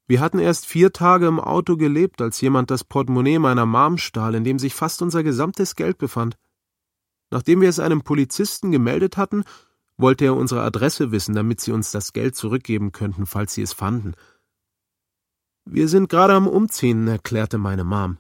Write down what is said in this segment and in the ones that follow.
Wir hatten erst 4 Tage im Auto gelebt, als jemand das Portemonnaie meiner Mom stahl, in dem sich fast unser gesamtes Geld befand. Nachdem wir es einem Polizisten gemeldet hatten, wollte er unsere Adresse wissen, damit sie uns das Geld zurückgeben könnten, falls sie es fanden. Wir sind gerade am Umziehen, erklärte meine Mom.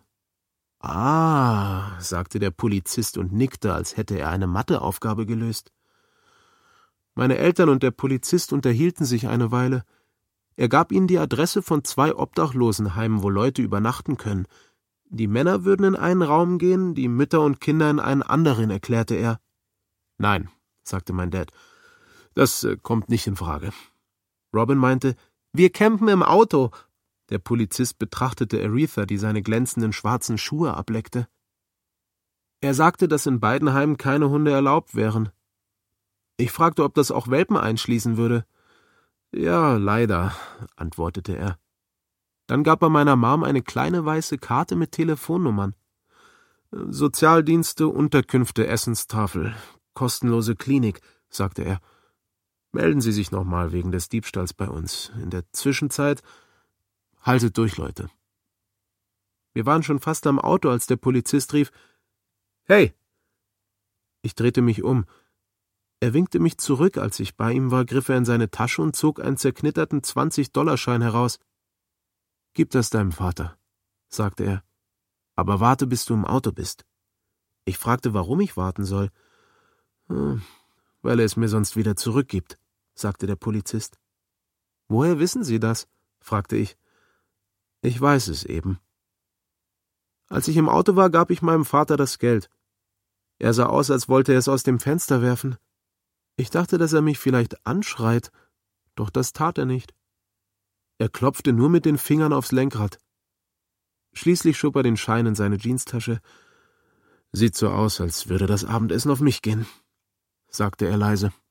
Ah, sagte der Polizist und nickte, als hätte er eine Matheaufgabe gelöst. Meine Eltern und der Polizist unterhielten sich eine Weile. Er gab ihnen die Adresse von 2 Obdachlosenheimen, wo Leute übernachten können. Die Männer würden in einen Raum gehen, die Mütter und Kinder in einen anderen, erklärte er. Nein, sagte mein Dad, das kommt nicht in Frage. Robin meinte, wir campen im Auto. Der Polizist betrachtete Aretha, die seine glänzenden schwarzen Schuhe ableckte. Er sagte, dass in beiden Heimen keine Hunde erlaubt wären. Ich fragte, ob das auch Welpen einschließen würde. Ja, leider, antwortete er. Dann gab er meiner Mom eine kleine weiße Karte mit Telefonnummern. Sozialdienste, Unterkünfte, Essenstafel, kostenlose Klinik, sagte er. Melden Sie sich nochmal wegen des Diebstahls bei uns. In der Zwischenzeit haltet durch, Leute. Wir waren schon fast am Auto, als der Polizist rief, »Hey!« Ich drehte mich um. Er winkte mich zurück. Als ich bei ihm war, griff er in seine Tasche und zog einen zerknitterten 20-$-Schein heraus. »Gib das deinem Vater«, sagte er. »Aber warte, bis du im Auto bist.« Ich fragte, warum ich warten soll. »Weil er es mir sonst wieder zurückgibt«, sagte der Polizist. »Woher wissen Sie das?« fragte ich. »Ich weiß es eben.« Als ich im Auto war, gab ich meinem Vater das Geld. Er sah aus, als wollte er es aus dem Fenster werfen. Ich dachte, dass er mich vielleicht anschreit, doch das tat er nicht. Er klopfte nur mit den Fingern aufs Lenkrad. Schließlich schob er den Schein in seine Jeanstasche. »Sieht so aus, als würde das Abendessen auf mich gehen«, sagte er leise.